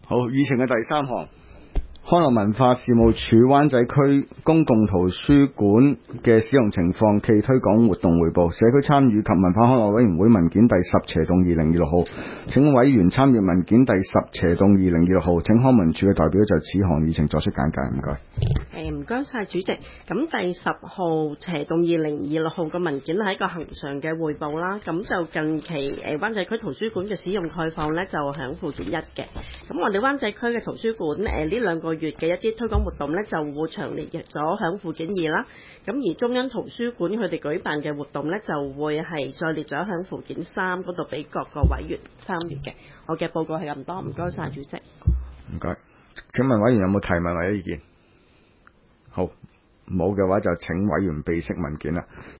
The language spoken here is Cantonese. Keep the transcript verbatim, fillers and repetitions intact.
好，議程嘅第三項，康樂文化事務署灣仔區公共圖書館嘅使用情況暨推廣活動匯報，社區參與及文化康樂委員會文件第十斜動二零二六號，請委員參閱文件第十斜動二零二六號，請康文署嘅代表就此項議程作出簡介，唔該。 誒唔該晒主席，咁第十號斜動二零二六號嘅文件係一個恒常嘅匯報啦，咁就近期誒灣仔區圖書館嘅使用概況呢，就響附件一嘅，咁我哋灣仔區嘅圖書館誒呢兩個月嘅一啲推廣活動呢，就會詳列咗響附件二啦，咁而中央圖書館佢哋舉辦嘅活動呢，就會係再列咗響附件三嗰度俾各個委員參與嘅。我嘅報告係咁多，唔該晒主席。 唔該，請問委員有冇提問或者意見？好，冇嘅話就請委員備悉文件啦。